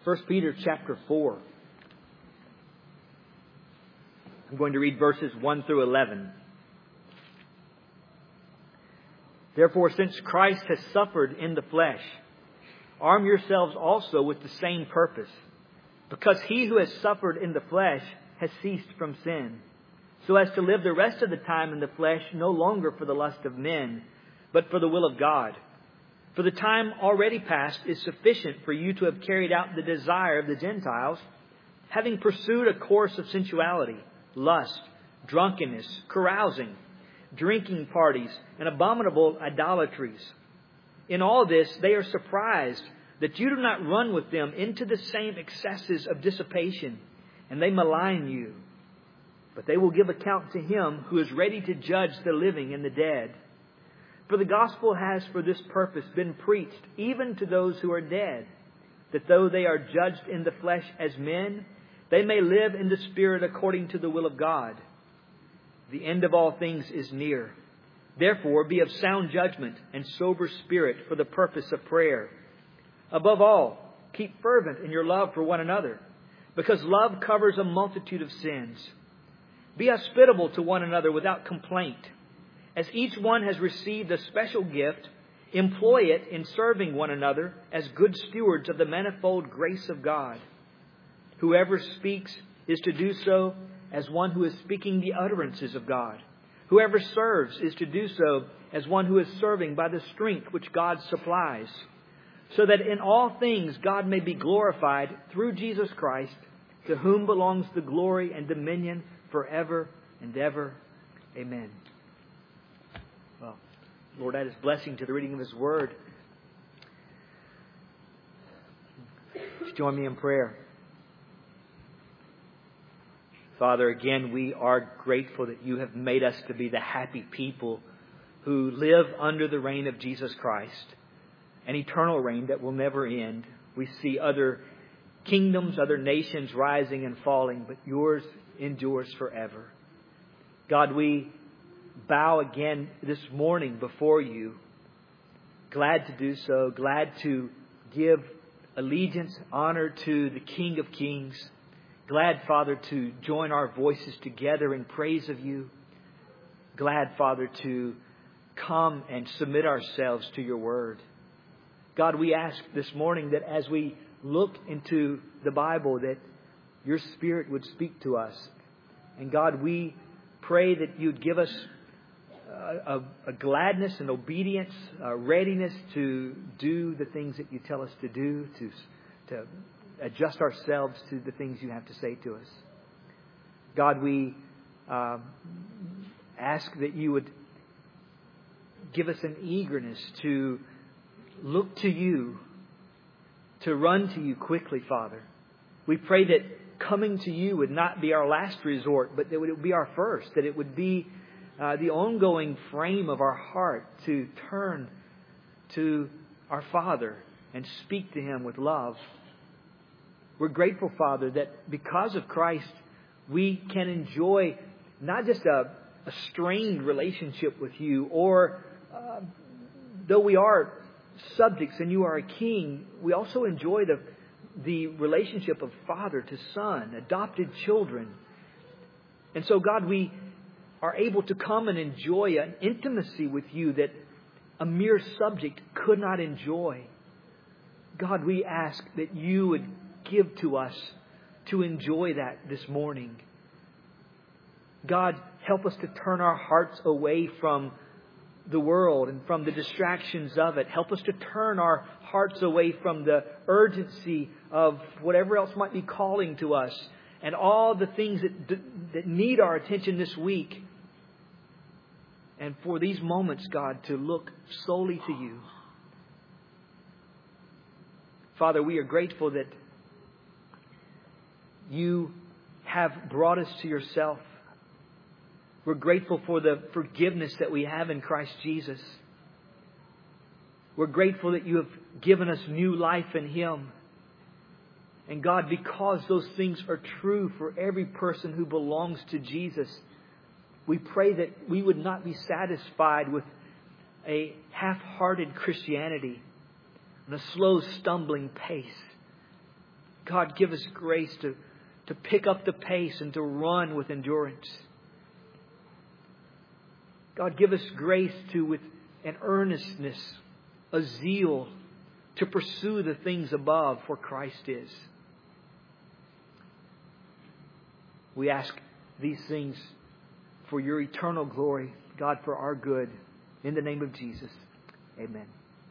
1 Peter chapter 4. I'm going to read verses 1 through 11. Therefore, since Christ has suffered in the flesh, arm yourselves also with the same purpose, because he who has suffered in the flesh has ceased from sin, so as to live the rest of the time in the flesh no longer for the lust of men, but for the will of God. For the time already past is sufficient for you to have carried out the desire of the Gentiles, having pursued a course of sensuality, lust, drunkenness, carousing, drinking parties, and abominable idolatries. In all this, they are surprised that you do not run with them into the same excesses of dissipation, and they malign you. But they will give account to Him who is ready to judge the living and the dead. For the gospel has for this purpose been preached even to those who are dead, that though they are judged in the flesh as men, they may live in the Spirit according to the will of God. The end of all things is near. Therefore, be of sound judgment and sober spirit for the purpose of prayer. Above all, keep fervent in your love for one another, because love covers a multitude of sins. Be hospitable to one another without complaint. As each one has received a special gift, employ it in serving one another as good stewards of the manifold grace of God. Whoever speaks is to do so as one who is speaking the utterances of God. Whoever serves is to do so as one who is serving by the strength which God supplies, so that in all things God may be glorified through Jesus Christ, to whom belongs the glory and dominion forever and ever. Amen. Well, Lord, add His blessing to the reading of His Word. Join me in prayer. Father, again, we are grateful that You have made us to be the happy people who live under the reign of Jesus Christ, an eternal reign that will never end. We see other kingdoms, other nations rising and falling, but Yours endures forever. God, we bow again this morning before You, glad to do so, glad to give allegiance, honor to the King of Kings. Glad, Father, to join our voices together in praise of You. Glad, Father, to come and submit ourselves to Your Word. God, we ask this morning that as we look into the Bible, that Your Spirit would speak to us. And God, we pray that You'd give us a gladness and obedience, a readiness to do the things that You tell us to do, to adjust ourselves to the things You have to say to us. God, we ask that You would give us an eagerness to look to You, to run to You quickly, Father. We pray that coming to You would not be our last resort, but that it would be our first, that it would be the ongoing frame of our heart to turn to our Father and speak to Him with love. We're grateful, Father, that because of Christ, we can enjoy not just a strained relationship with You, or though we are subjects and You are a king, we also enjoy the relationship of father to son, adopted children. And so, God, we are able to come and enjoy an intimacy with You that a mere subject could not enjoy. God, we ask that You would give to us to enjoy that this morning. God, help us to turn our hearts away from the world and from the distractions of it. Help us to turn our hearts away from the urgency of whatever else might be calling to us and all the things that need our attention this week. And for these moments, God, to look solely to You. Father, we are grateful that You have brought us to Yourself. We're grateful for the forgiveness that we have in Christ Jesus. We're grateful that You have given us new life in Him. And God, because those things are true for every person who belongs to Jesus, we pray that we would not be satisfied with a half-hearted Christianity and a slow, stumbling pace. God, give us grace to pick up the pace and to run with endurance. God, give us grace with an earnestness, a zeal to pursue the things above where Christ is. We ask these things for your eternal glory, God, for our good. In the name of Jesus. Amen.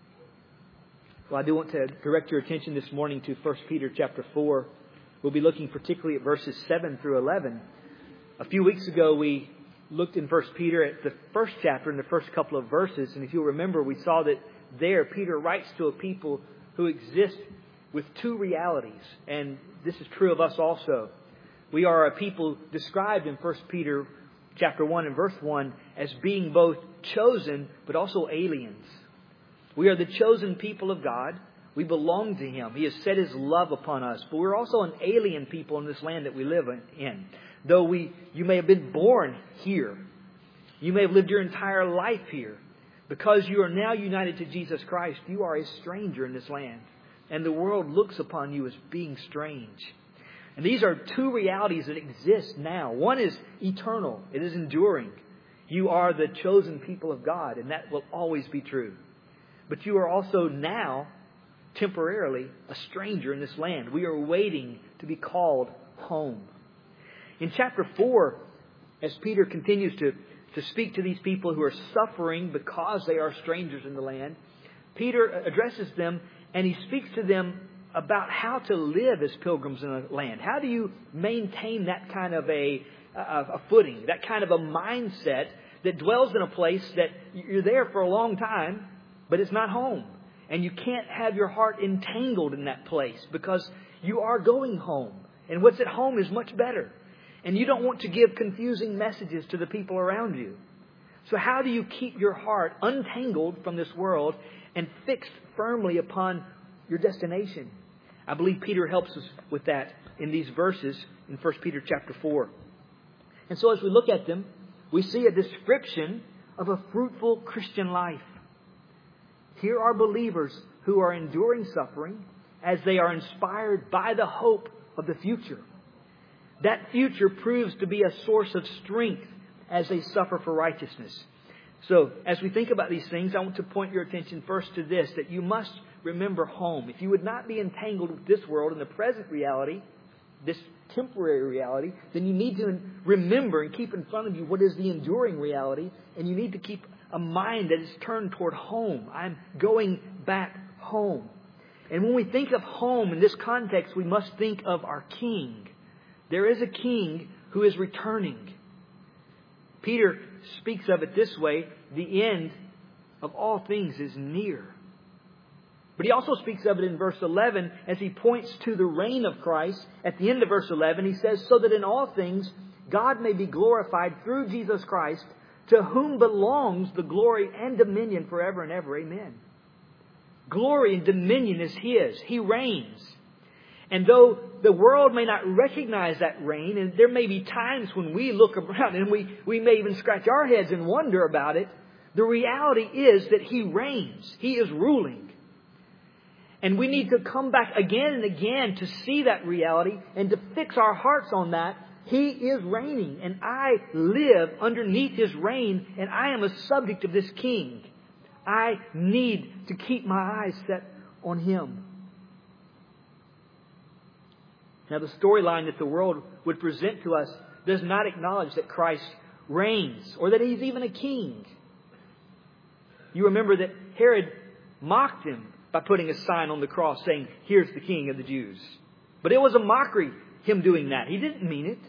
Well, I do want to direct your attention this morning to 1 Peter chapter 4. We'll be looking particularly at verses 7 through 11. A few weeks ago, we looked in 1 Peter at the first chapter and the first couple of verses. And if you'll remember, we saw that there Peter writes to a people who exist with two realities. And this is true of us also. We are a people described in 1 Peter chapter 1 and verse 1 as being both chosen but also aliens. We are the chosen people of God. We belong to Him. He has set His love upon us. But we're also an alien people in this land that we live in. Though you may have been born here. You may have lived your entire life here. Because you are now united to Jesus Christ, you are a stranger in this land. And the world looks upon you as being strange. And these are two realities that exist now. One is eternal. It is enduring. You are the chosen people of God, and that will always be true. But you are also now, temporarily, a stranger in this land. We are waiting to be called home. In chapter 4, as Peter continues to speak to these people who are suffering because they are strangers in the land, Peter addresses them and he speaks to them about how to live as pilgrims in a land. How do you maintain that kind of a footing, that kind of a mindset that dwells in a place that you're there for a long time, but it's not home. And you can't have your heart entangled in that place because you are going home. And what's at home is much better. And you don't want to give confusing messages to the people around you. So how do you keep your heart untangled from this world and fixed firmly upon your destination? I believe Peter helps us with that in these verses in 1 Peter chapter 4. And so as we look at them, we see a description of a fruitful Christian life. Here are believers who are enduring suffering as they are inspired by the hope of the future. That future proves to be a source of strength as they suffer for righteousness. So, as we think about these things, I want to point your attention first to this, that you must remember home. If you would not be entangled with this world and the present reality, this temporary reality, then you need to remember and keep in front of you what is the enduring reality, and you need to keep a mind that is turned toward home. I'm going back home. And when we think of home in this context, we must think of our King. There is a King who is returning. Peter speaks of it this way: the end of all things is near. But he also speaks of it in verse 11 as he points to the reign of Christ. At the end of verse 11, he says, so that in all things God may be glorified through Jesus Christ, to whom belongs the glory and dominion forever and ever. Amen. Glory and dominion is His. He reigns. And though the world may not recognize that reign, and there may be times when we look around and we may even scratch our heads and wonder about it, the reality is that He reigns. He is ruling. And we need to come back again and again to see that reality and to fix our hearts on that. He is reigning, and I live underneath His reign, and I am a subject of this King. I need to keep my eyes set on Him. Now, the storyline that the world would present to us does not acknowledge that Christ reigns or that He's even a king. You remember that Herod mocked Him by putting a sign on the cross saying, here's the King of the Jews. But it was a mockery, him doing that. He didn't mean it.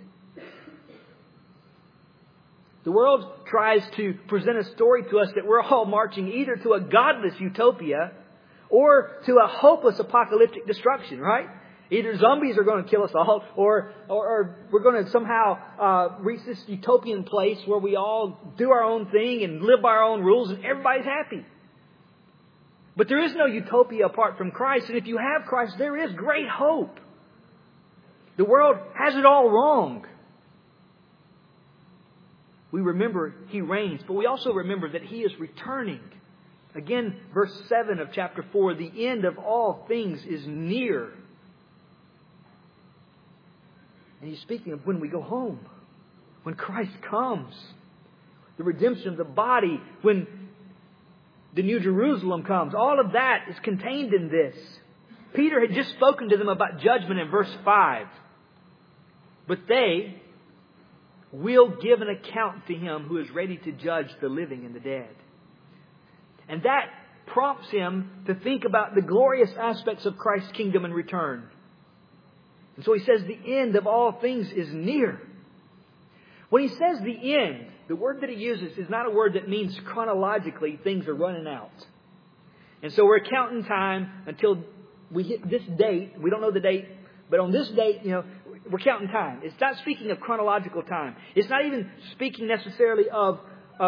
The world tries to present a story to us that we're all marching either to a godless utopia or to a hopeless apocalyptic destruction, right? Either zombies are going to kill us all or we're going to somehow reach this utopian place where we all do our own thing and live by our own rules and everybody's happy. But there is no utopia apart from Christ. And if you have Christ, there is great hope. The world has it all wrong. We remember He reigns, but we also remember that He is returning. Again, verse 7 of chapter 4, the end of all things is near. And he's speaking of when we go home, when Christ comes, the redemption of the body, when the New Jerusalem comes. All of that is contained in this. Peter had just spoken to them about judgment in verse 5. But they will give an account to Him who is ready to judge the living and the dead. And that prompts him to think about the glorious aspects of Christ's kingdom and return. And so he says the end of all things is near. When he says the end, the word that he uses is not a word that means chronologically things are running out. And so we're counting time until we hit this date. We don't know the date, but on this date, we're counting time. It's not speaking of chronological time. It's not even speaking necessarily of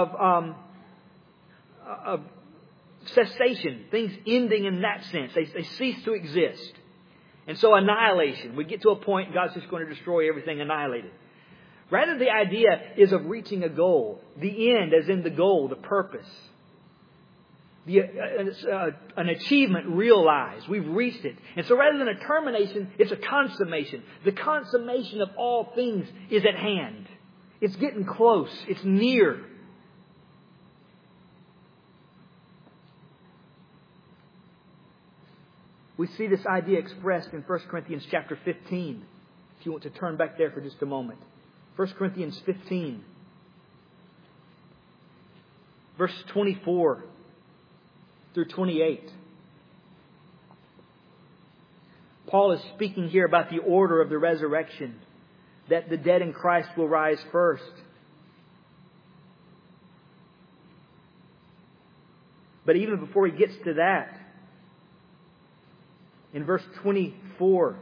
cessation, things ending in that sense. They cease to exist. And so annihilation. We get to a point, God's just going to destroy everything, annihilate it. Rather, the idea is of reaching a goal. The end as in the goal, the purpose. An achievement realized. We've reached it. And so rather than a termination, it's a consummation. The consummation of all things is at hand. It's getting close. It's near. We see this idea expressed in 1 Corinthians chapter 15. If you want to turn back there for just a moment. 1 Corinthians 15. Verse 24 through 28. Paul is speaking here about the order of the resurrection. That the dead in Christ will rise first. But even before he gets to that, in verse 24,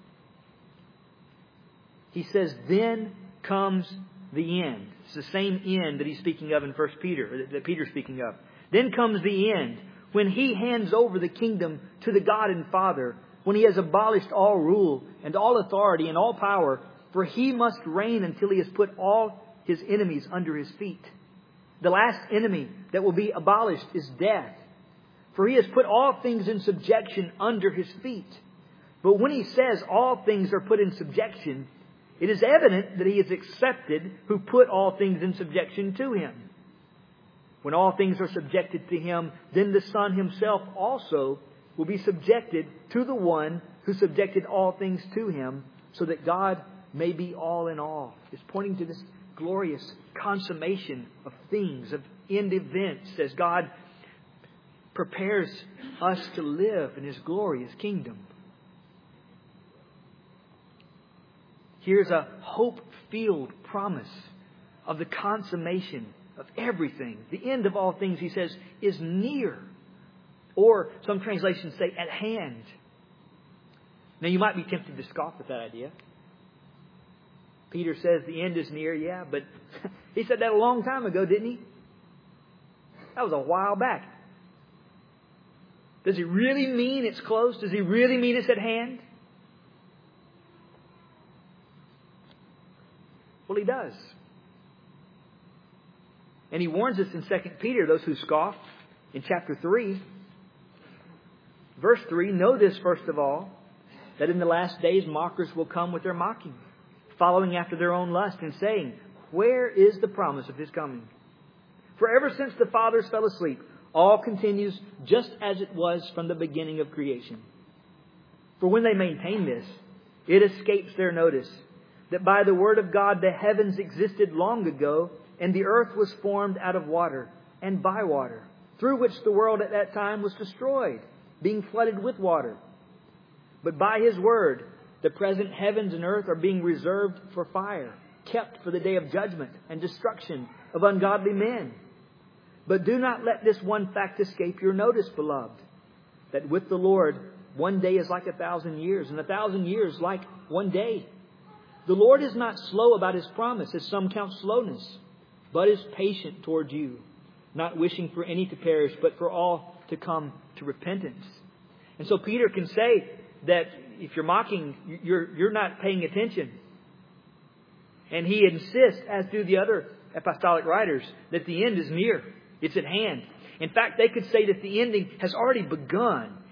he says, then comes the end. It's the same end that he's speaking of in 1 Peter, that Peter's speaking of. Then comes the end, when He hands over the kingdom to the God and Father, when He has abolished all rule and all authority and all power, for He must reign until He has put all His enemies under His feet. The last enemy that will be abolished is death. For He has put all things in subjection under His feet. But when He says all things are put in subjection, it is evident that He is accepted who put all things in subjection to Him. When all things are subjected to Him, then the Son Himself also will be subjected to the One who subjected all things to Him, so that God may be all in all. It's pointing to this glorious consummation of things, of end events, as God prepares us to live in His glorious kingdom. Here's a hope-filled promise of the consummation of everything. The end of all things, he says, is near. Or some translations say at hand. Now you might be tempted to scoff at that idea. Peter says the end is near, yeah, but he said that a long time ago, didn't he? That was a while back. Does he really mean it's close? Does he really mean it's at hand? Well, he does. And he warns us in 2 Peter, those who scoff, in chapter 3. Verse 3, know this first of all, that in the last days mockers will come with their mocking, following after their own lust and saying, where is the promise of His coming? For ever since the fathers fell asleep, all continues just as it was from the beginning of creation. For when they maintain this, it escapes their notice that by the word of God the heavens existed long ago, and the earth was formed out of water and by water, through which the world at that time was destroyed, being flooded with water. But by His word, the present heavens and earth are being reserved for fire, kept for the day of judgment and destruction of ungodly men. But do not let this one fact escape your notice, beloved, that with the Lord 1 day is like 1,000 years, and 1,000 years like 1 day. The Lord is not slow about His promise, as some count slowness, but is patient toward you, not wishing for any to perish, but for all to come to repentance. And so Peter can say that if you're mocking, you're not paying attention. And he insists, as do the other apostolic writers, that the end is near. It's at hand. In fact, they could say that the ending has already begun.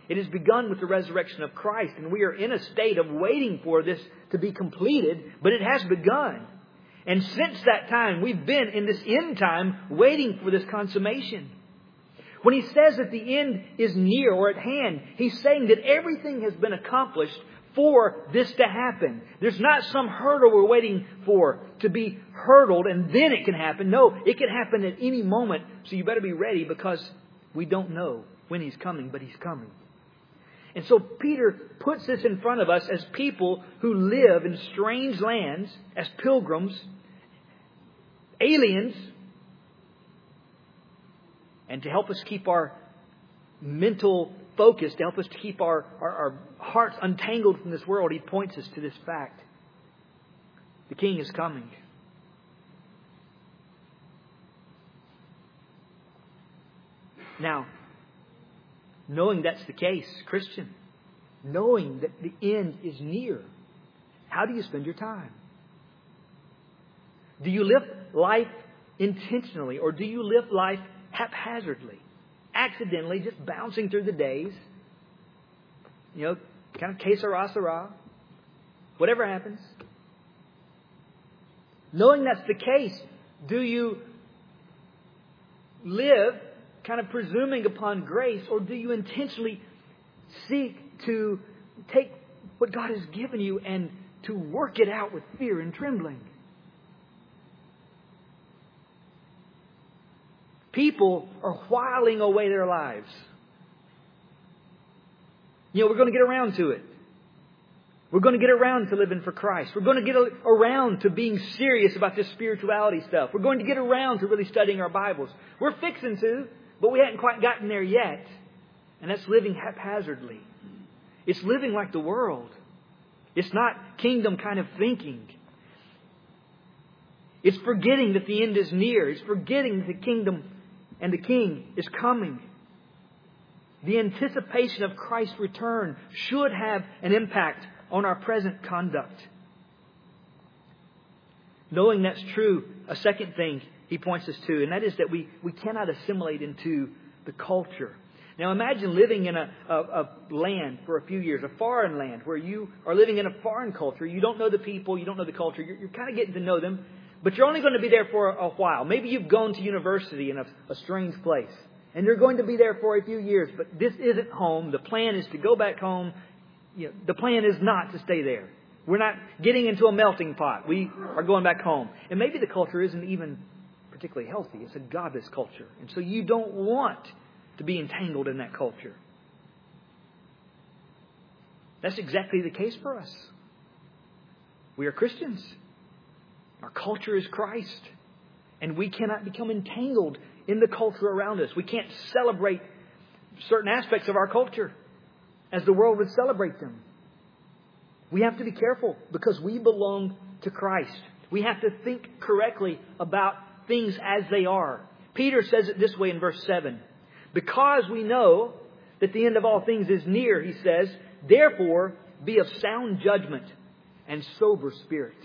It has begun with the resurrection of Christ, and we are in a state of waiting for this to be completed, but it has begun. And since that time, we've been in this end time waiting for this consummation. When he says that the end is near or at hand, he's saying that everything has been accomplished for this to happen. There's not some hurdle we're waiting for to be hurdled and then it can happen. No, it can happen at any moment. So you better be ready, because we don't know when He's coming, but He's coming. And so Peter puts this in front of us as people who live in strange lands, as pilgrims, aliens, and to help us keep our mental focus, to help us to keep our hearts untangled from this world, he points us to this fact. The King is coming. Now, knowing that's the case, Christian, knowing that the end is near, how do you spend your time? Do you live life intentionally, or do you live life haphazardly, accidentally, just bouncing through the days? You know, kind of que sera, sera. Whatever happens. Knowing that's the case, do you live kind of presuming upon grace, or do you intentionally seek to take what God has given you and to work it out with fear and trembling? People are whiling away their lives. You know, we're going to get around to it. We're going to get around to living for Christ. We're going to get around to being serious about this spirituality stuff. We're going to get around to really studying our Bibles. We're fixing to, but we haven't quite gotten there yet. And that's living haphazardly. It's living like the world. It's not kingdom kind of thinking. It's forgetting that the end is near. It's forgetting that the kingdom and the King is coming. The anticipation of Christ's return should have an impact on our present conduct. Knowing that's true, a second thing he points us to, and that is that we cannot assimilate into the culture. Now imagine living in a land for a few years, a foreign land, where you are living in a foreign culture. You don't know the people, you don't know the culture, you're kind of getting to know them, but you're only going to be there for a while. Maybe you've gone to university in a strange place, and you're going to be there for a few years, but this isn't home. The plan is to go back home. You know, the plan is not to stay there. We're not getting into a melting pot. We are going back home. And maybe the culture isn't even particularly healthy. It's a godless culture. And so you don't want to be entangled in that culture. That's exactly the case for us. We are Christians. Our culture is Christ. And we cannot become entangled in the culture around us. We can't celebrate certain aspects of our culture as the world would celebrate them. We have to be careful because we belong to Christ. We have to think correctly about things as they are. Peter says it this way in verse 7. Because we know that the end of all things is near, he says, therefore be of sound judgment and sober spirit.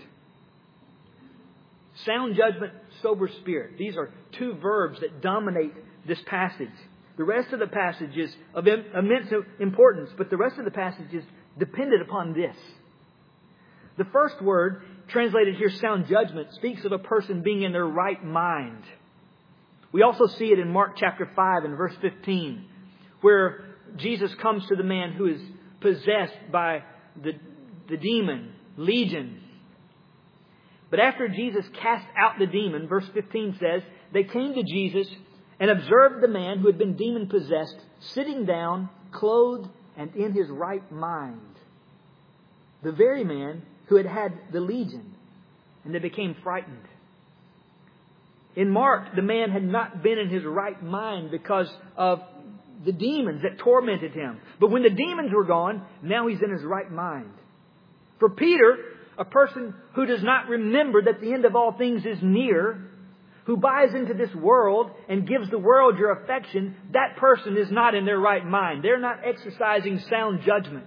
Sound judgment, sober spirit. These are two verbs that dominate this passage. The rest of the passage is of immense importance, but the rest of the passage is dependent upon this. The first word, translated here, sound judgment, speaks of a person being in their right mind. We also see it in Mark chapter 5 and verse 15, where Jesus comes to the man who is possessed by the demon, Legion. But after Jesus cast out the demon, verse 15 says, they came to Jesus and observed the man who had been demon-possessed, sitting down, clothed, and in his right mind. The very man who had had the legion. And they became frightened. In Mark, the man had not been in his right mind because of the demons that tormented him. But when the demons were gone, now he's in his right mind. For Peter, a person who does not remember that the end of all things is near, who buys into this world and gives the world your affection, that person is not in their right mind. They're not exercising sound judgment.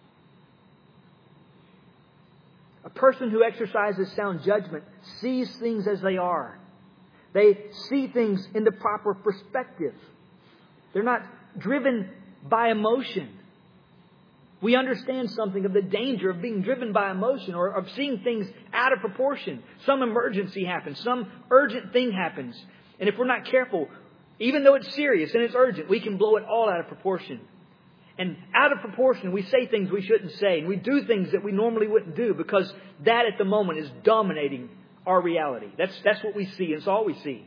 A person who exercises sound judgment sees things as they are. They see things in the proper perspective. They're not driven by emotion. We understand something of the danger of being driven by emotion or of seeing things out of proportion. Some emergency happens. Some urgent thing happens. And if we're not careful, even though it's serious and it's urgent, we can blow it all out of proportion. And out of proportion, we say things we shouldn't say. And we do things that we normally wouldn't do because that at the moment is dominating our reality. That's what we see. And it's all we see.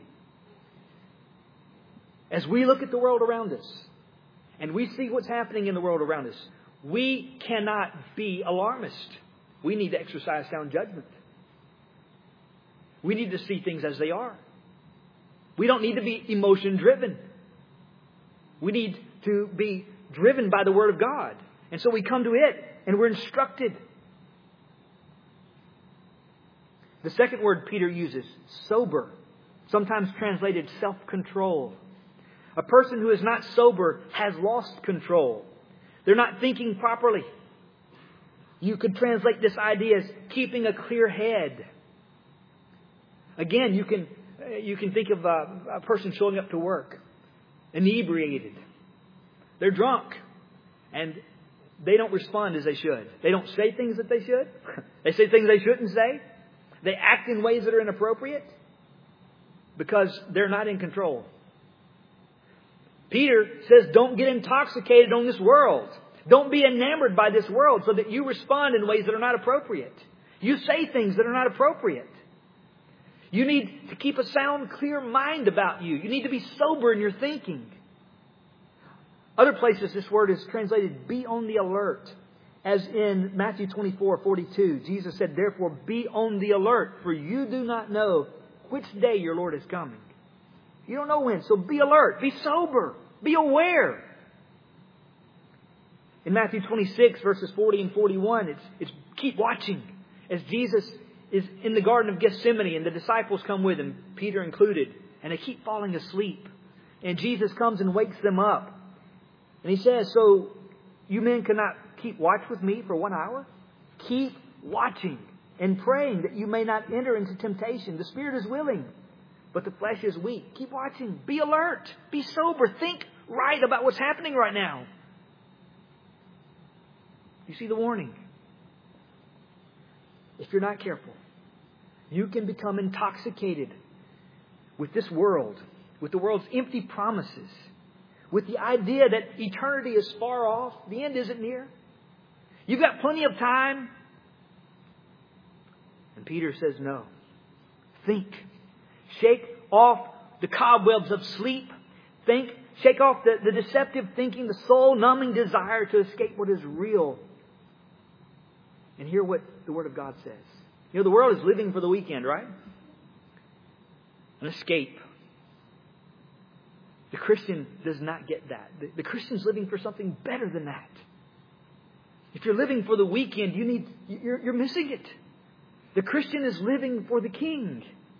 As we look at the world around us and we see what's happening in the world around us, we cannot be alarmist. We need to exercise sound judgment. We need to see things as they are. We don't need to be emotion driven. We need to be driven by the Word of God. And so we come to it and we're instructed. The second word Peter uses, sober, sometimes translated self-control. A person who is not sober has lost control. They're not thinking properly. You could translate this idea as keeping a clear head. Again, you can think of a person showing up to work, inebriated. They're drunk, and they don't respond as they should. They don't say things that they should. They say things they shouldn't say. They act in ways that are inappropriate because they're not in control. Peter says, don't get intoxicated on this world. Don't be enamored by this world so that you respond in ways that are not appropriate. You say things that are not appropriate. You need to keep a sound, clear mind about you. You need to be sober in your thinking. Other places this word is translated, be on the alert. As in Matthew 24:42, Jesus said, therefore be on the alert, for you do not know which day your Lord is coming. You don't know when, so be alert, be sober, be aware. In Matthew 26, verses 40 and 41, it's keep watching. As Jesus is in the Garden of Gethsemane and the disciples come with him, Peter included, and they keep falling asleep. And Jesus comes and wakes them up. And He says, so you men cannot keep watch with me for 1 hour? Keep watching and praying that you may not enter into temptation. The spirit is willing, but the flesh is weak. Keep watching. Be alert. Be sober. Think right about what's happening right now. You see the warning. If you're not careful, you can become intoxicated with this world, with the world's empty promises, with the idea that eternity is far off, the end isn't near. You've got plenty of time. And Peter says, no. Think. Shake off the cobwebs of sleep. Think. Shake off the deceptive thinking, the soul-numbing desire to escape what is real. And hear what the Word of God says. You know, the world is living for the weekend, right? An escape. The Christian does not get that. The Christian's living for something better than that. If you're living for the weekend, you're missing it. The Christian is living for the King.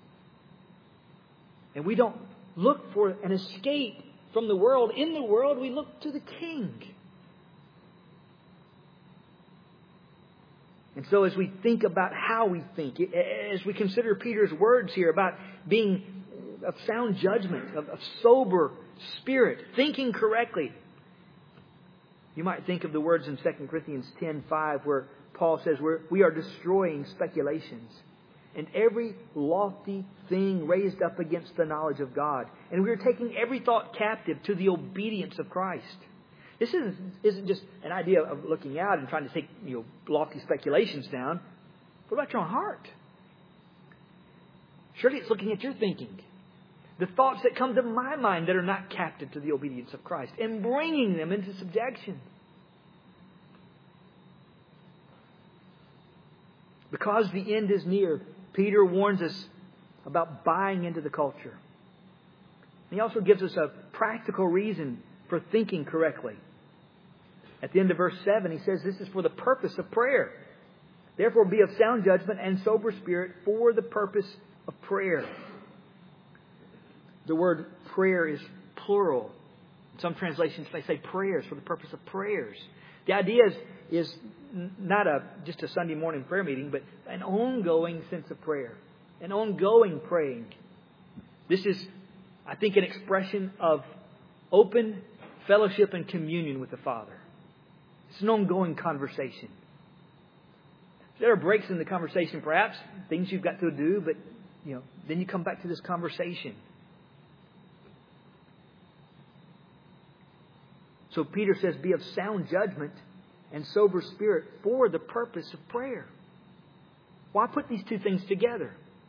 And we don't look for an escape from the world. In the world, we look to the King. And so as we think about how we think, as we consider Peter's words here about being of sound judgment, of sober spirit, thinking correctly, you might think of the words in 2 Corinthians 10:5 where Paul says we are destroying speculations and every lofty thing raised up against the knowledge of God. And we are taking every thought captive to the obedience of Christ. This isn't just an idea of looking out and trying to take lofty speculations down. What about your own heart? Surely it's looking at your thinking. The thoughts that come to my mind that are not captive to the obedience of Christ and bringing them into subjection. Because the end is near, Peter warns us about buying into the culture. He also gives us a practical reason for thinking correctly. At the end of verse 7, he says this is for the purpose of prayer. Therefore be of sound judgment and sober spirit for the purpose of prayer. The word prayer is plural. In some translations they say prayers for the purpose of prayers. The idea is not just a Sunday morning prayer meeting, but an ongoing sense of prayer. An ongoing praying. This is, I think, an expression of open fellowship and communion with the Father. It's an ongoing conversation. There are breaks in the conversation, perhaps, things you've got to do, but then you come back to this conversation. So Peter says, be of sound judgment and sober spirit for the purpose of prayer. Why put these two things together?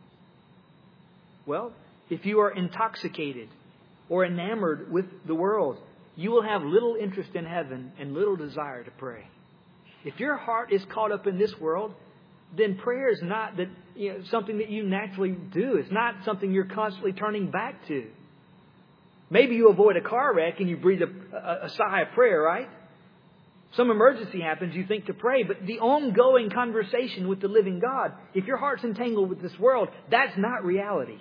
Well, if you are intoxicated or enamored with the world, you will have little interest in heaven and little desire to pray. If your heart is caught up in this world, then prayer is not something that you naturally do. It's not something you're constantly turning back to. Maybe you avoid a car wreck and you breathe a sigh of prayer, right? Some emergency happens, you think to pray, but the ongoing conversation with the living God, if your heart's entangled with this world, that's not reality.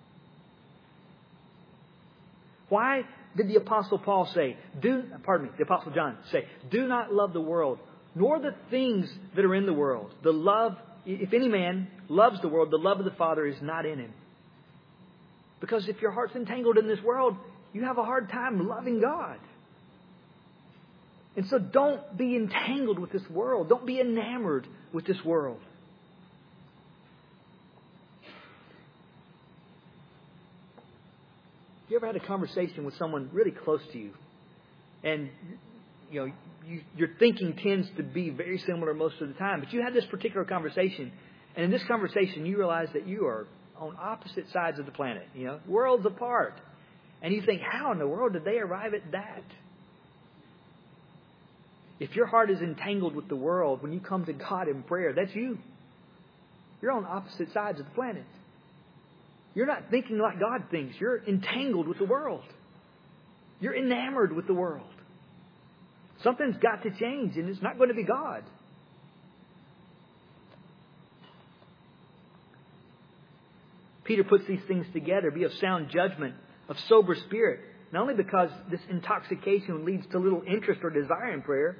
Why did the Apostle John say, do not love the world, nor the things that are in the world. If any man loves the world, the love of the Father is not in him. Because if your heart's entangled in this world, you have a hard time loving God. And so don't be entangled with this world. Don't be enamored with this world. You ever had a conversation with someone really close to you? And your thinking tends to be very similar most of the time. But you had this particular conversation. And in this conversation, you realize that you are on opposite sides of the planet, worlds apart. And you think, how in the world did they arrive at that? If your heart is entangled with the world, when you come to God in prayer, that's you. You're on opposite sides of the planet. You're not thinking like God thinks. You're entangled with the world. You're enamored with the world. Something's got to change, and it's not going to be God. Peter puts these things together. Be of sound judgment, of sober spirit. Not only because this intoxication leads to little interest or desire in prayer,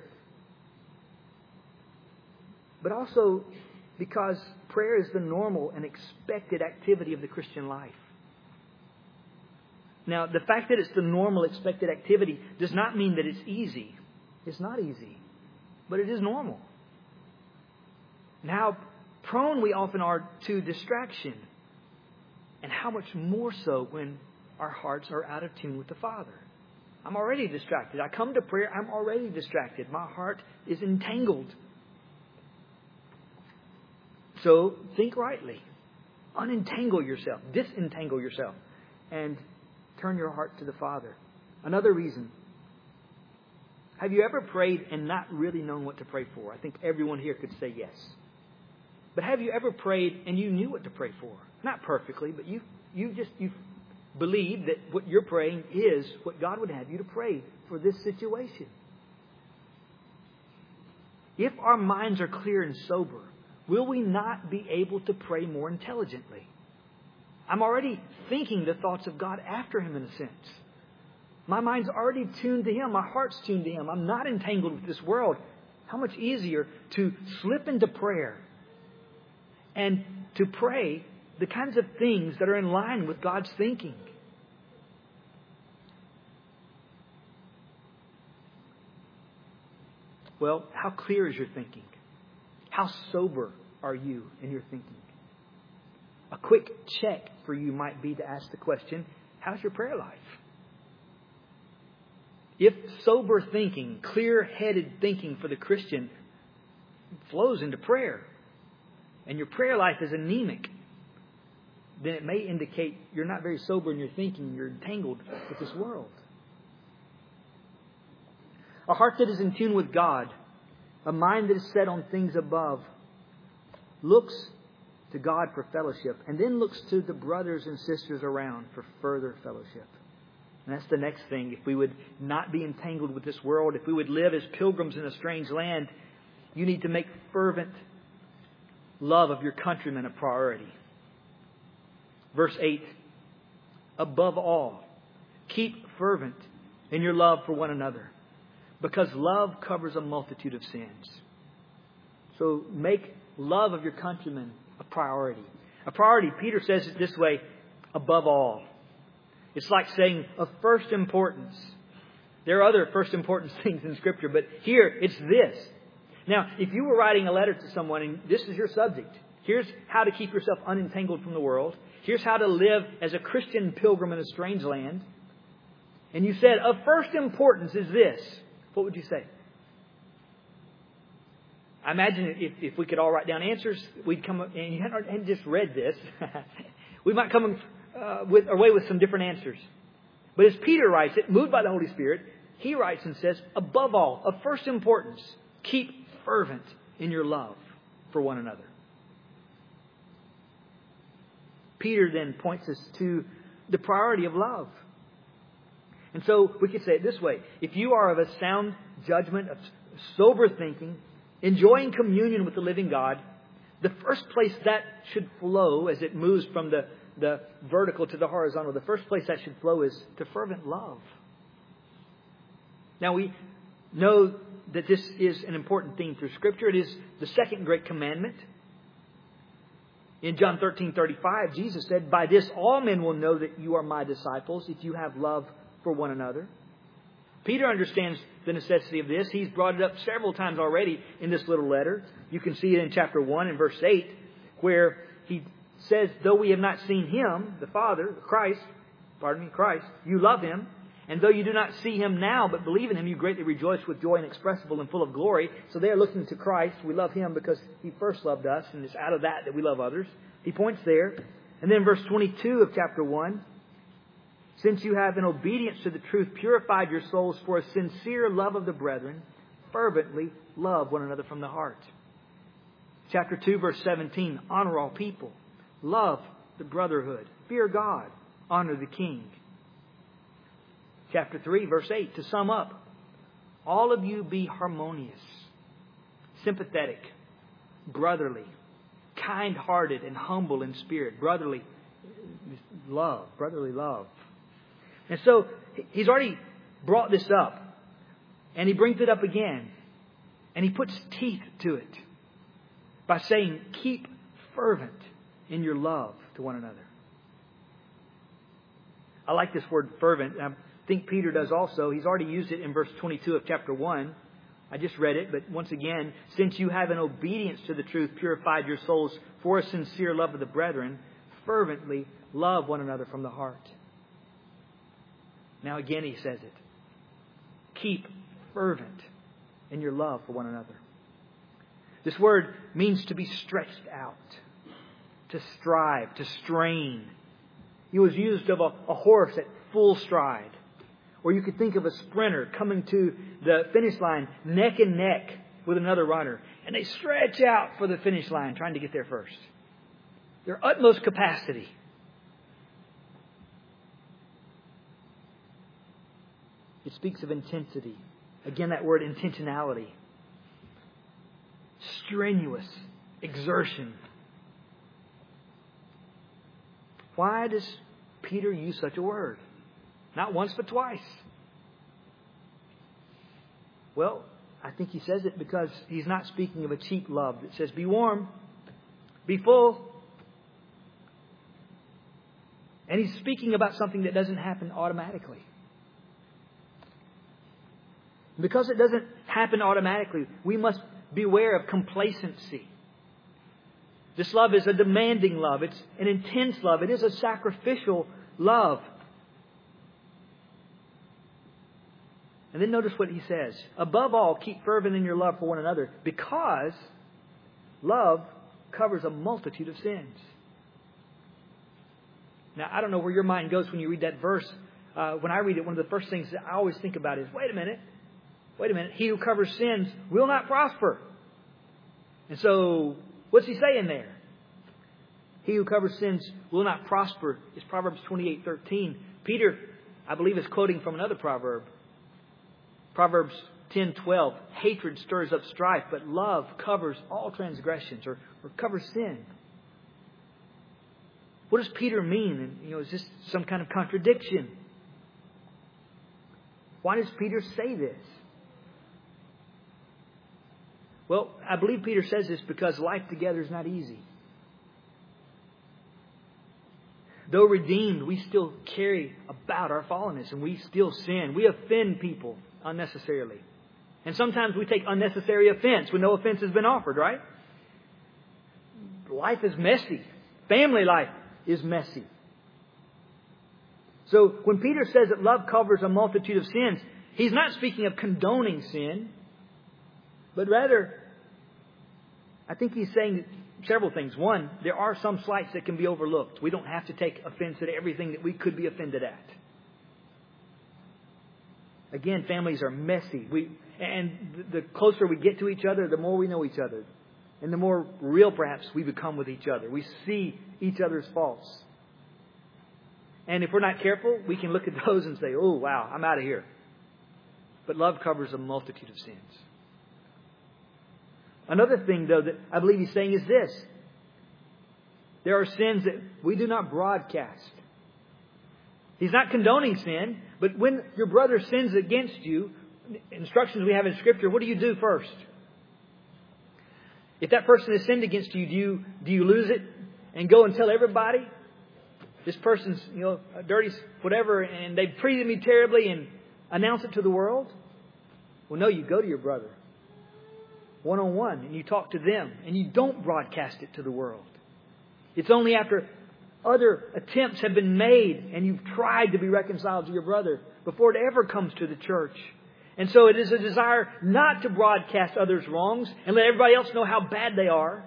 but also because prayer is the normal and expected activity of the Christian life. Now, the fact that it's the normal expected activity does not mean that it's easy. It's not easy, but it is normal. And how prone we often are to distraction. And how much more so when our hearts are out of tune with the Father. I'm already distracted. I come to prayer, I'm already distracted. My heart is entangled. So think rightly. Unentangle yourself. Disentangle yourself. And turn your heart to the Father. Another reason. Have you ever prayed and not really known what to pray for? I think everyone here could say yes. But have you ever prayed and you knew what to pray for? Not perfectly, but you believe that what you're praying is what God would have you to pray for this situation. If our minds are clear and sober, will we not be able to pray more intelligently? I'm already thinking the thoughts of God after Him in a sense. My mind's already tuned to Him. My heart's tuned to Him. I'm not entangled with this world. How much easier to slip into prayer and to pray the kinds of things that are in line with God's thinking. Well, how clear is your thinking? How sober are you in your thinking? A quick check for you might be to ask the question, how's your prayer life? If sober thinking, clear-headed thinking for the Christian flows into prayer, and your prayer life is anemic, then it may indicate you're not very sober in your thinking. You're entangled with this world. A heart that is in tune with God, a mind that is set on things above, looks to God for fellowship and then looks to the brothers and sisters around for further fellowship. And that's the next thing. If we would not be entangled with this world, if we would live as pilgrims in a strange land, you need to make fervent love of your countrymen a priority. Verse 8, above all, keep fervent in your love for one another, because love covers a multitude of sins. So make love of your countrymen a priority. A priority, Peter says it this way, above all. It's like saying of first importance. There are other first importance things in Scripture, but here it's this. Now, if you were writing a letter to someone and this is your subject, here's how to keep yourself unentangled from the world. Here's how to live as a Christian pilgrim in a strange land. And you said, of first importance is this. What would you say? I imagine if we could all write down answers, we'd come up, and you hadn't just read this, we might come away with some different answers. But as Peter writes it, moved by the Holy Spirit, he writes and says, above all, of first importance, keep fervent in your love for one another. Peter then points us to the priority of love. And so we could say it this way. If you are of a sound judgment, of sober thinking, enjoying communion with the living God, the first place that should flow as it moves from the vertical to the horizontal, the first place that should flow is to fervent love. Now we know that this is an important theme through Scripture. It is the second great commandment. In John 13:35, Jesus said, by this all men will know that you are my disciples if you have love for one another. Peter understands the necessity of this. He's brought it up several times already in this little letter. You can see it in chapter 1 and verse 8, where he says, though we have not seen Him, the Father, Christ, you love Him. And though you do not see Him now, but believe in Him, you greatly rejoice with joy inexpressible and full of glory. So they are looking to Christ. We love Him because He first loved us, and it's out of that we love others. He points there. And then verse 22 of chapter 1, since you have in obedience to the truth purified your souls for a sincere love of the brethren, fervently love one another from the heart. Chapter 2, verse 17, honor all people, love the brotherhood, fear God, honor the king. Chapter 3, verse 8, to sum up, all of you be harmonious, sympathetic, brotherly, kind-hearted, and humble in spirit. Brotherly love. And so, he's already brought this up, and he brings it up again, and he puts teeth to it by saying, keep fervent in your love to one another. I like this word fervent. I think Peter does also. He's already used it in verse 22 of chapter 1. I just read it, but once again, since you have in obedience to the truth purified your souls for a sincere love of the brethren, fervently love one another from the heart. Now again he says it. Keep fervent in your love for one another. This word means to be stretched out, to strive, to strain. It was used of a horse at full stride. Or you could think of a sprinter coming to the finish line neck and neck with another runner. And they stretch out for the finish line trying to get there first. Their utmost capacity. It speaks of intensity. Again, that word intentionality. Strenuous exertion. Why does Peter use such a word? Not once, but twice. Well, I think he says it because he's not speaking of a cheap love that says, be warm, be full. And he's speaking about something that doesn't happen automatically. Because it doesn't happen automatically, we must beware of complacency. This love is a demanding love. It's an intense love. It is a sacrificial love. And then notice what he says. Above all, keep fervent in your love for one another, because love covers a multitude of sins. Now, I don't know where your mind goes when you read that verse. When I read it, one of the first things that I always think about is, wait a minute. He who covers sins will not prosper. And so, what's he saying there? He who covers sins will not prosper is Proverbs 28:13. Peter, I believe, is quoting from another proverb. Proverbs 10:12. Hatred stirs up strife, but love covers all transgressions or covers sin. What does Peter mean? And, is this some kind of contradiction? Why does Peter say this? Well, I believe Peter says this because life together is not easy. though redeemed, we still carry about our fallenness and we still sin. We offend people unnecessarily. And sometimes we take unnecessary offense when no offense has been offered, right? Life is messy. Family life is messy. So when Peter says that love covers a multitude of sins, he's not speaking of condoning sin, but rather, I think he's saying several things. One, there are some slights that can be overlooked. We don't have to take offense at everything that we could be offended at. Again, families are messy. And the closer we get to each other, the more we know each other. And the more real, perhaps, we become with each other. We see each other's faults. And if we're not careful, we can look at those and say, oh, wow, I'm out of here. But love covers a multitude of sins. Another thing, though, that I believe he's saying is this. There are sins that we do not broadcast. He's not condoning sin, but when your brother sins against you, instructions we have in Scripture, what do you do first? If that person has sinned against you, do you lose it and go and tell everybody? This person's, a dirty whatever, and they've treated me terribly, and announce it to the world? Well, no, you go to your brother one-on-one and you talk to them and you don't broadcast it to the world. It's only after other attempts have been made and you've tried to be reconciled to your brother before it ever comes to the church. And so it is a desire not to broadcast others' wrongs and let everybody else know how bad they are,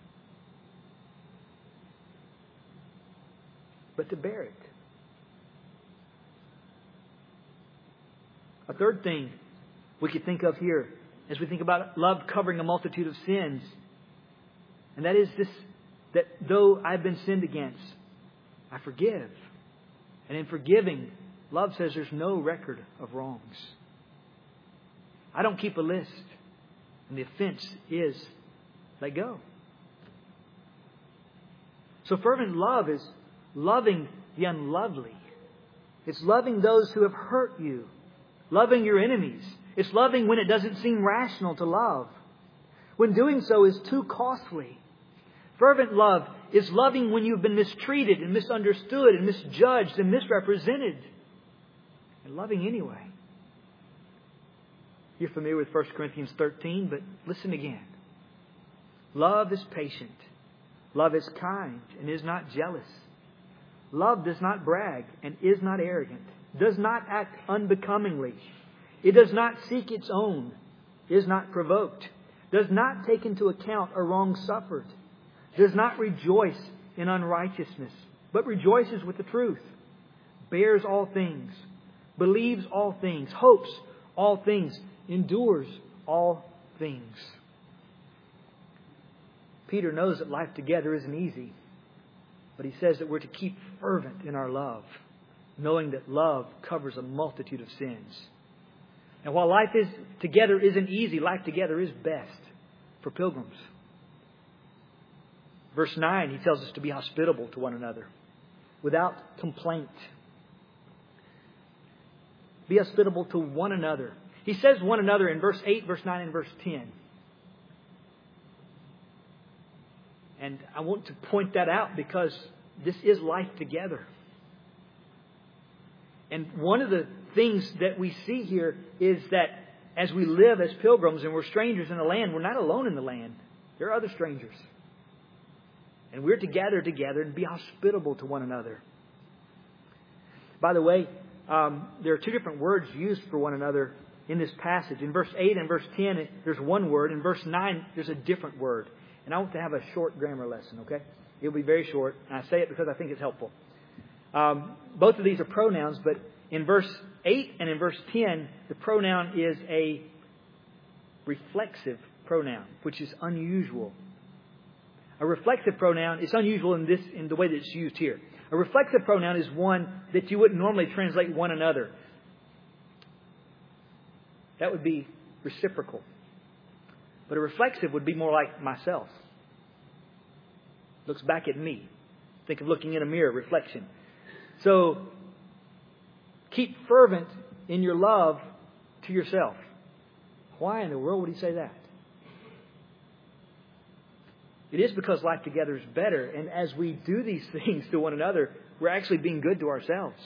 but to bear it. A third thing we could think of here as we think about love covering a multitude of sins, and that is this, that though I've been sinned against, I forgive. And in forgiving, love says there's no record of wrongs. I don't keep a list. And the offense is let go. So fervent love is loving the unlovely. It's loving those who have hurt you. Loving your enemies. It's loving when it doesn't seem rational to love. When doing so is too costly. Fervent love is loving when you've been mistreated and misunderstood and misjudged and misrepresented. And loving anyway. You're familiar with 1 Corinthians 13, but listen again. Love is patient. Love is kind and is not jealous. Love does not brag and is not arrogant. Does not act unbecomingly. It does not seek its own. Is not provoked. Does not take into account a wrong suffered. Does not rejoice in unrighteousness, but rejoices with the truth. Bears all things. Believes all things. Hopes all things. Endures all things. Peter knows that life together isn't easy. But he says that we're to keep fervent in our love, knowing that love covers a multitude of sins. And while life together isn't easy, life together is best for pilgrims. Verse 9, he tells us to be hospitable to one another, without complaint. Be hospitable to one another. He says one another in verse 8, verse 9, and verse 10. And I want to point that out because this is life together. And one of the things that we see here is that as we live as pilgrims and we're strangers in the land, we're not alone in the land. There are other strangers. And we're to gather together and be hospitable to one another. By the way, there are two different words used for one another in this passage. In verse 8 and verse 10, there's one word. In verse 9, there's a different word. And I want to have a short grammar lesson, okay? It'll be very short. And I say it because I think it's helpful. Both of these are pronouns, but in verse 8 and in verse 10, the pronoun is a reflexive pronoun, which is unusual. A reflexive pronoun is unusual in the way that it's used here. A reflexive pronoun is one that you wouldn't normally translate one another. That would be reciprocal. But a reflexive would be more like myself. Looks back at me. Think of looking in a mirror, reflection. So, keep fervent in your love to yourself. Why in the world would he say that? It is because life together is better. And as we do these things to one another, we're actually being good to ourselves.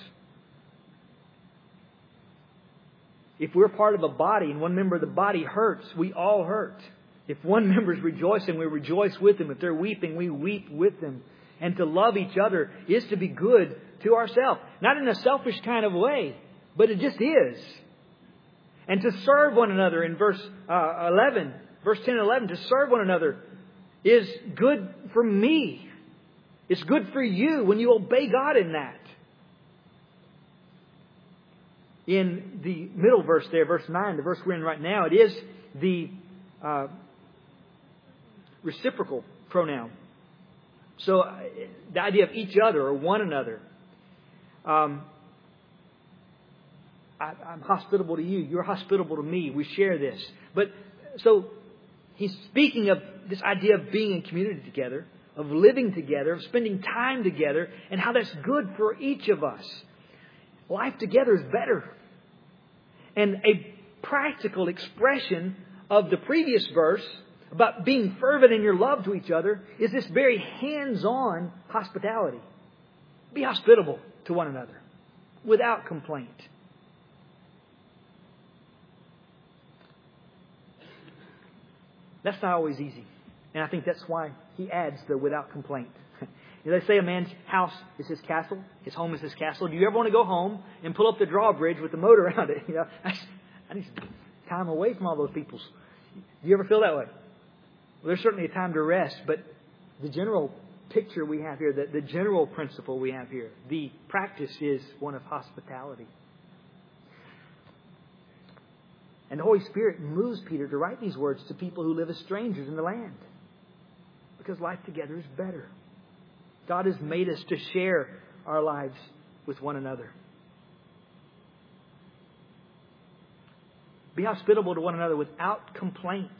If we're part of a body and one member of the body hurts, we all hurt. If one member is rejoicing, we rejoice with them. If they're weeping, we weep with them. And to love each other is to be good to ourselves. Not in a selfish kind of way, but it just is. And to serve one another in verse 10 and 11, to serve one another is good for me. It's good for you when you obey God in that. In the middle verse there, verse 9, the verse we're in right now, it is the reciprocal pronoun. So the idea of each other or one another. I'm hospitable to you. You're hospitable to me. We share this. But so he's speaking of this idea of being in community together, of living together, of spending time together, and how that's good for each of us. Life together is better. And a practical expression of the previous verse about being fervent in your love to each other is this very hands-on hospitality. Be hospitable to one another without complaint. That's not always easy. And I think that's why he adds the without complaint. They say a man's house is his castle. His home is his castle. Do you ever want to go home and pull up the drawbridge with the moat around it? I need some time away from all those people. Do you ever feel that way? Well, there's certainly a time to rest, but the general picture we have here, the general principle we have here, the practice is one of hospitality. And the Holy Spirit moves Peter to write these words to people who live as strangers in the land. Because life together is better. God has made us to share our lives with one another. Be hospitable to one another without complaint.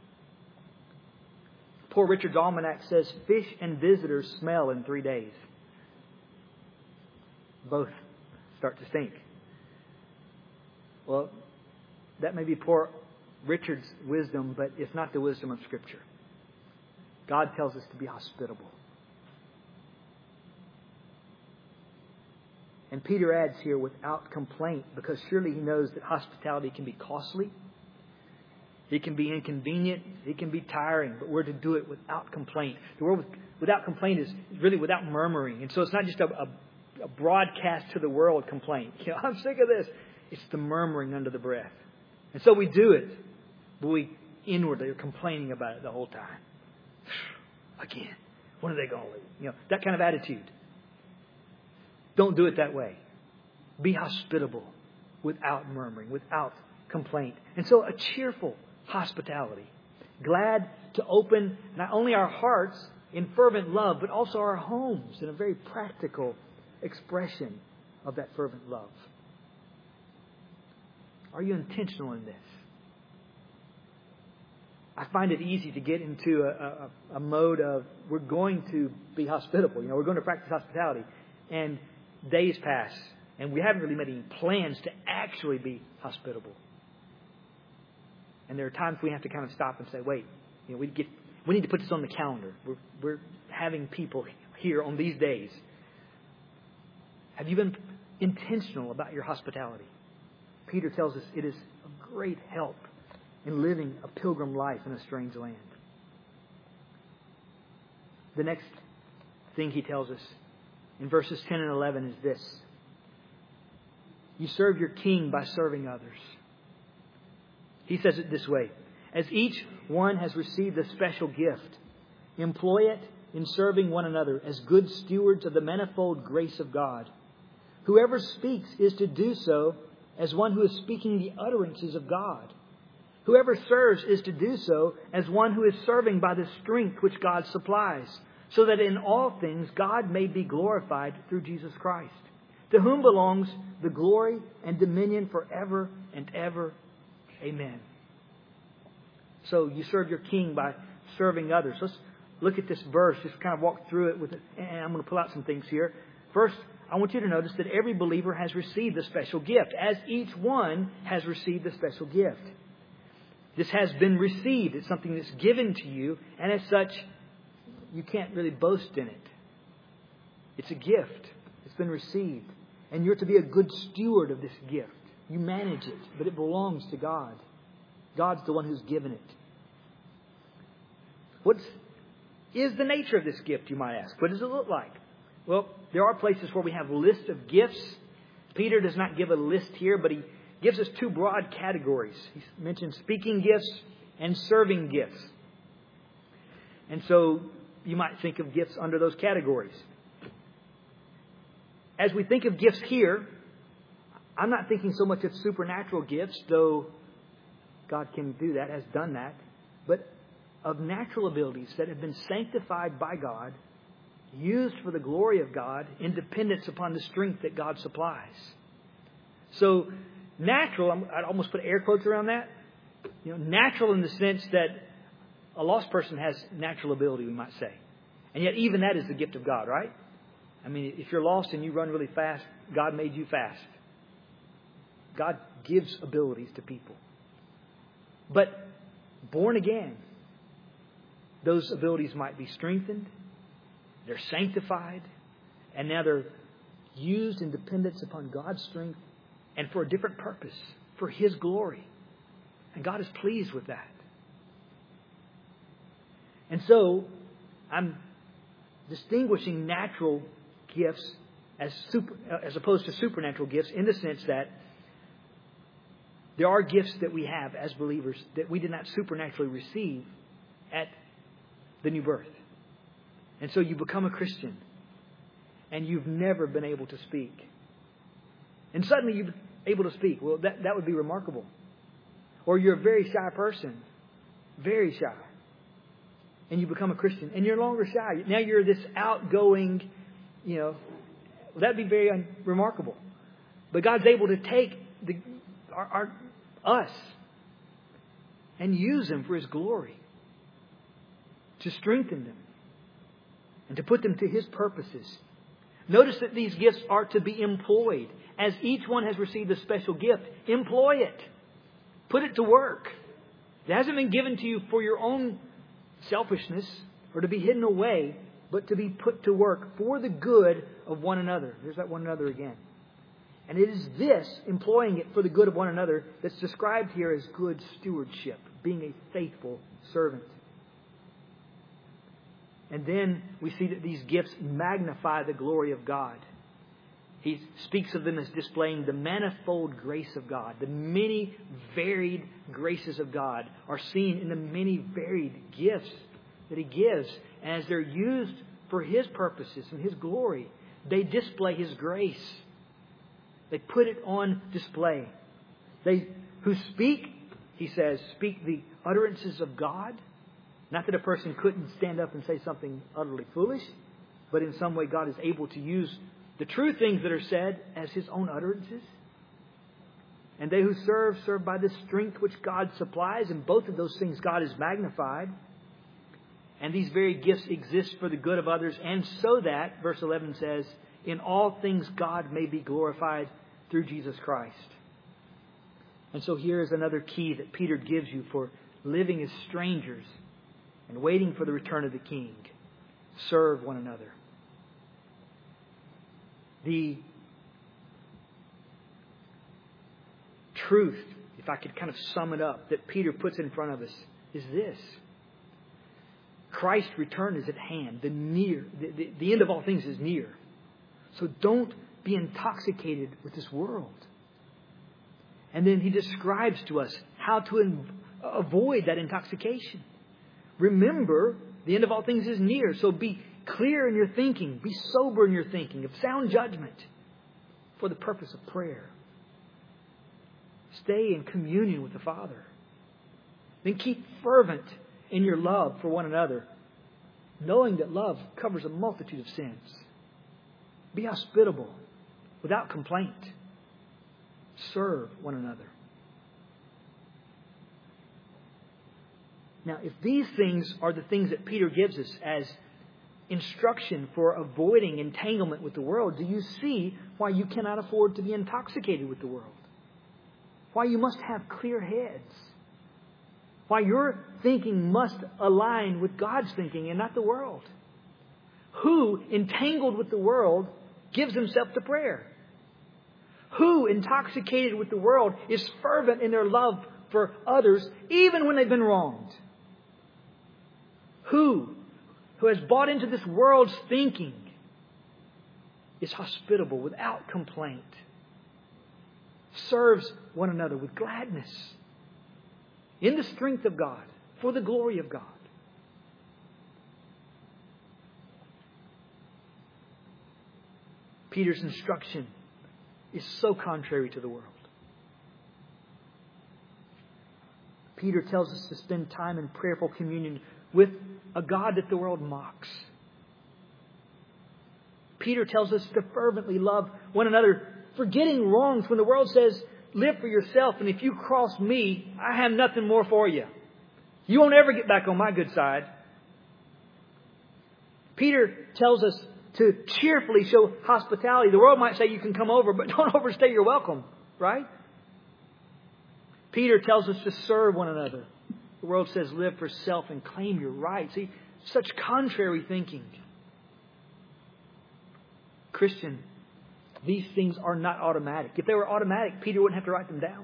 Poor Richard's Almanac says fish and visitors smell in 3 days. Both start to stink. Well, that may be poor Richard's wisdom, but it's not the wisdom of Scripture. God tells us to be hospitable. And Peter adds here without complaint, because surely he knows that hospitality can be costly. It can be inconvenient. It can be tiring, but we're to do it without complaint. The word without complaint is really without murmuring. And so it's not just a broadcast to the world complaint. I'm sick of this. It's the murmuring under the breath. And so we do it, but we inwardly are complaining about it the whole time. Again, when are they going to leave? That kind of attitude. Don't do it that way. Be hospitable without murmuring, without complaint. And so a cheerful hospitality. Glad to open not only our hearts in fervent love, but also our homes in a very practical expression of that fervent love. Are you intentional in this? I find it easy to get into a mode of we're going to be hospitable. We're going to practice hospitality. And days pass, and we haven't really made any plans to actually be hospitable. And there are times we have to kind of stop and say, wait, we need to put this on the calendar. We're having people here on these days. Have you been intentional about your hospitality? Peter tells us it is a great help in living a pilgrim life in a strange land. The next thing he tells us in verses 10 and 11 is this. You serve your king by serving others. He says it this way. As each one has received a special gift, employ it in serving one another as good stewards of the manifold grace of God. Whoever speaks is to do so as one who is speaking the utterances of God. Whoever serves is to do so as one who is serving by the strength which God supplies, so that in all things God may be glorified through Jesus Christ, to whom belongs the glory and dominion forever and ever. Amen. So you serve your king by serving others. Let's look at this verse, just kind of walk through it and I'm going to pull out some things here. First, I want you to notice that every believer has received a special gift, as each one has received a special gift. This has been received. It's something that's given to you, and as such, you can't really boast in it. It's a gift. It's been received. And you're to be a good steward of this gift. You manage it, but it belongs to God. God's the one who's given it. What is the nature of this gift, you might ask? What does it look like? Well, there are places where we have lists of gifts. Peter does not give a list here, but he gives us two broad categories. He mentions speaking gifts and serving gifts. And so you might think of gifts under those categories. As we think of gifts here, I'm not thinking so much of supernatural gifts, though God can do that, has done that, but of natural abilities that have been sanctified by God, used for the glory of God, in dependence upon the strength that God supplies. So natural, I'd almost put air quotes around that. Natural in the sense that a lost person has natural ability, we might say. And yet even that is the gift of God, right? I mean, if you're lost and you run really fast, God made you fast. God gives abilities to people. But born again, those abilities might be strengthened. They're sanctified. And now they're used in dependence upon God's strength and for a different purpose, for His glory. And God is pleased with that. And so, I'm distinguishing natural gifts as opposed to supernatural gifts in the sense that there are gifts that we have as believers that we did not supernaturally receive at the new birth. And so you become a Christian and you've never been able to speak. And suddenly you're able to speak. Well, that would be remarkable. Or you're a very shy person. Very shy. And you become a Christian. And you're no longer shy. Now you're this outgoing, that'd be very remarkable. But God's able to take us and use them for His glory. To strengthen them. And to put them to His purposes. Notice that these gifts are to be employed. As each one has received a special gift, employ it. Put it to work. It hasn't been given to you for your own selfishness or to be hidden away, but to be put to work for the good of one another. There's that one another again. And it is this, employing it for the good of one another, that's described here as good stewardship, being a faithful servant. And then we see that these gifts magnify the glory of God. He speaks of them as displaying the manifold grace of God. The many varied graces of God are seen in the many varied gifts that He gives. And as they're used for His purposes and His glory, they display His grace. They put it on display. They who speak, he says, speak the utterances of God. Not that a person couldn't stand up and say something utterly foolish, but in some way God is able to use the true things that are said as His own utterances. And they who serve by the strength which God supplies. And both of those things God is magnified. And these very gifts exist for the good of others. And so that, verse 11 says, in all things God may be glorified through Jesus Christ. And so here is another key that Peter gives you for living as strangers and waiting for the return of the King. Serve one another. The truth, if I could kind of sum it up, that Peter puts in front of us is this. Christ's return is at hand. The end of all things is near. So don't be intoxicated with this world. And then he describes to us how to avoid that intoxication. Remember, the end of all things is near. So be clear in your thinking. Be sober in your thinking. Of sound judgment. For the purpose of prayer. Stay in communion with the Father. Then keep fervent in your love for one another. Knowing that love covers a multitude of sins. Be hospitable. Without complaint. Serve one another. Now, if these things are the things that Peter gives us as instruction for avoiding entanglement with the world, do you see why you cannot afford to be intoxicated with the world? Why you must have clear heads? Why your thinking must align with God's thinking and not the world? Who, entangled with the world, gives himself to prayer? Who, intoxicated with the world, is fervent in their love for others, even when they've been wronged? Who has bought into this world's thinking, is hospitable without complaint, serves one another with gladness, in the strength of God, for the glory of God. Peter's instruction is so contrary to the world. Peter tells us to spend time in prayerful communion with a God that the world mocks. Peter tells us to fervently love one another, forgetting wrongs when the world says, live for yourself, and if you cross me, I have nothing more for you. You won't ever get back on my good side. Peter tells us to cheerfully show hospitality. The world might say you can come over, but don't overstay your welcome, right? Peter tells us to serve one another. The world says live for self and claim your rights. See, such contrary thinking. Christian, these things are not automatic. If they were automatic, Peter wouldn't have to write them down.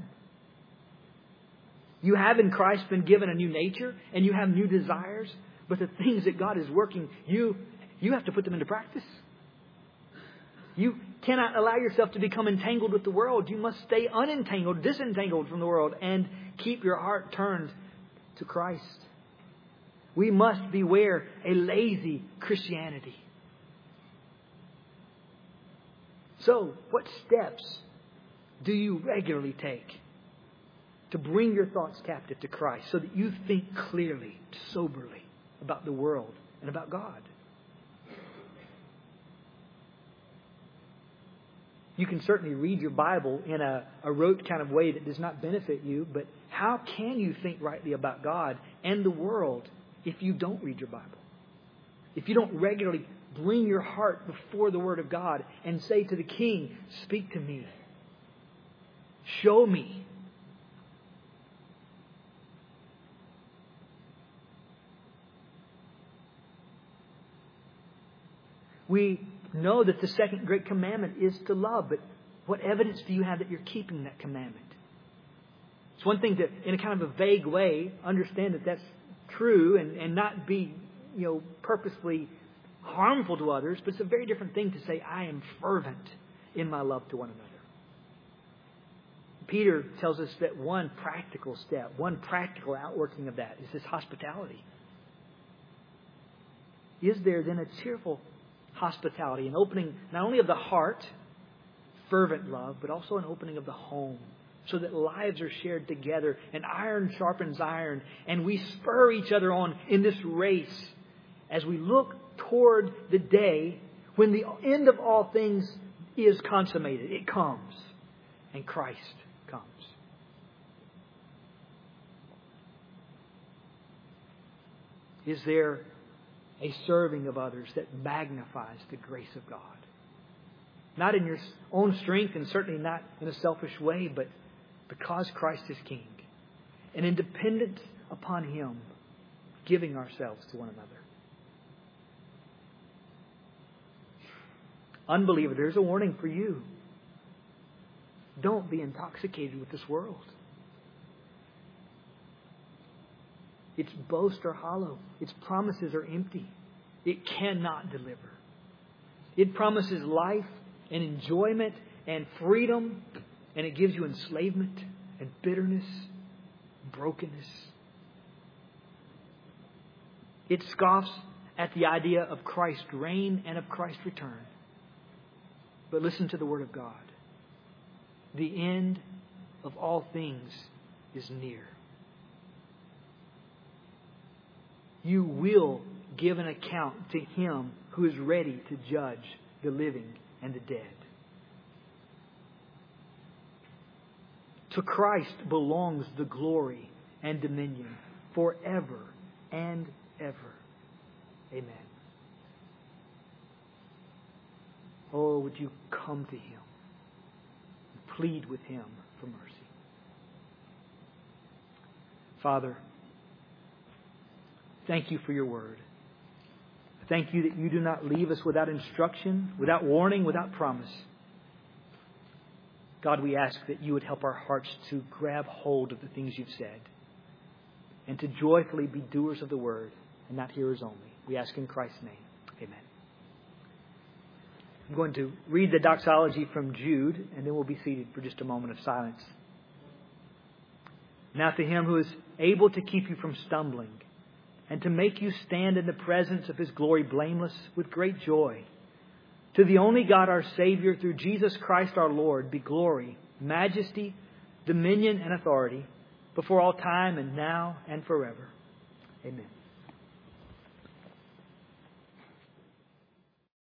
You have in Christ been given a new nature and you have new desires, but the things that God is working, you have to put them into practice. You cannot allow yourself to become entangled with the world. You must stay unentangled, disentangled from the world, and keep your heart turned to Christ. We must beware a lazy Christianity. So, what steps do you regularly take to bring your thoughts captive to Christ so that you think clearly, soberly about the world and about God? You can certainly read your Bible in a rote kind of way that does not benefit you, but how can you think rightly about God and the world if you don't read your Bible? If you don't regularly bring your heart before the Word of God and say to the King, speak to me. Show me. We know that the second great commandment is to love, but what evidence do you have that you're keeping that commandment? It's one thing to, in a kind of a vague way, understand that that's true and not be, purposefully harmful to others, but it's a very different thing to say, I am fervent in my love to one another. Peter tells us that one practical step, one practical outworking of that is this hospitality. Is there then a cheerful hospitality, an opening not only of the heart, fervent love, but also an opening of the home, so that lives are shared together and iron sharpens iron, and we spur each other on in this race as we look toward the day when the end of all things is consummated. It comes, and Christ comes. Is there a serving of others that magnifies the grace of God? Not in your own strength and certainly not in a selfish way, but because Christ is King. And in dependence upon Him, giving ourselves to one another. Unbeliever, there's a warning for you. Don't be intoxicated with this world. Its boasts are hollow. Its promises are empty. It cannot deliver. It promises life and enjoyment and freedom, and it gives you enslavement and bitterness, brokenness. It scoffs at the idea of Christ's reign and of Christ's return. But listen to the Word of God. The end of all things is near. You will give an account to Him who is ready to judge the living and the dead. To Christ belongs the glory and dominion forever and ever. Amen. Oh, would you come to Him and plead with Him for mercy. Father, thank You for Your Word. Thank you that you do not leave us without instruction, without warning, without promise. God, we ask that you would help our hearts to grab hold of the things you've said and to joyfully be doers of the word and not hearers only. We ask in Christ's name. Amen. I'm going to read the doxology from Jude, and then we'll be seated for just a moment of silence. Now to Him who is able to keep you from stumbling and to make you stand in the presence of His glory blameless with great joy. To the only God our Savior, through Jesus Christ our Lord, be glory, majesty, dominion, and authority before all time and now and forever. Amen.